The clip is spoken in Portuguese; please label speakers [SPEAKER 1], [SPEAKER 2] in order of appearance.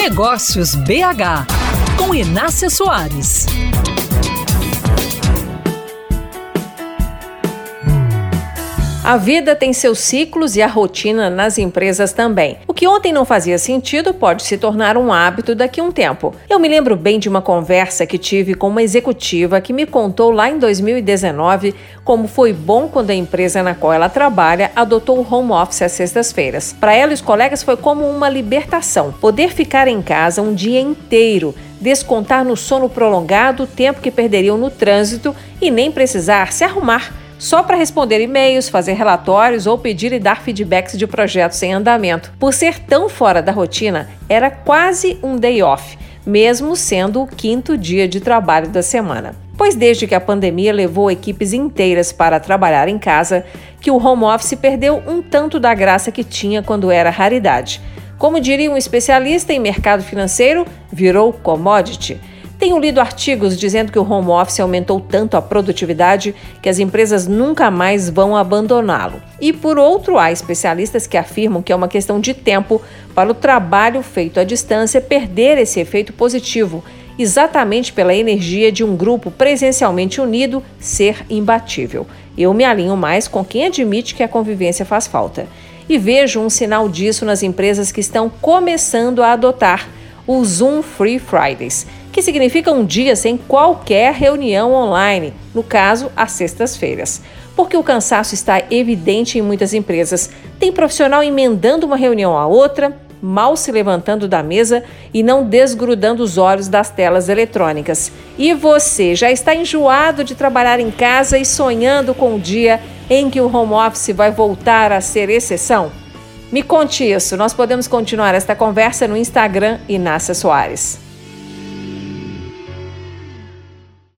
[SPEAKER 1] Negócios BH, com Inácia Soares.
[SPEAKER 2] A vida tem seus ciclos e a rotina nas empresas também. O que ontem não fazia sentido pode se tornar um hábito daqui a um tempo. Eu me lembro bem de uma conversa que tive com uma executiva que me contou lá em 2019 como foi bom quando a empresa na qual ela trabalha adotou o home office às sextas-feiras. Para ela e os colegas foi como uma libertação, poder ficar em casa um dia inteiro, descontar no sono prolongado o tempo que perderiam no trânsito e nem precisar se arrumar só para responder e-mails, fazer relatórios ou pedir e dar feedbacks de projetos em andamento. Por ser tão fora da rotina, era quase um day off, mesmo sendo o 5º dia de trabalho da semana. Pois desde que a pandemia levou equipes inteiras para trabalhar em casa, que o home office perdeu um tanto da graça que tinha quando era raridade. Como diria um especialista em mercado financeiro, virou commodity. Tenho lido artigos dizendo que o home office aumentou tanto a produtividade que as empresas nunca mais vão abandoná-lo. E por outro, há especialistas que afirmam que é uma questão de tempo para o trabalho feito à distância perder esse efeito positivo, exatamente pela energia de um grupo presencialmente unido ser imbatível. Eu me alinho mais com quem admite que a convivência faz falta. E vejo um sinal disso nas empresas que estão começando a adotar o Zoom Free Fridays, que significa um dia sem qualquer reunião online, no caso, às sextas-feiras. Porque o cansaço está evidente em muitas empresas. Tem profissional emendando uma reunião à outra, mal se levantando da mesa e não desgrudando os olhos das telas eletrônicas. E você já está enjoado de trabalhar em casa e sonhando com o dia em que o home office vai voltar a ser exceção? Me conte isso. Nós podemos continuar esta conversa no Instagram Inácia Soares.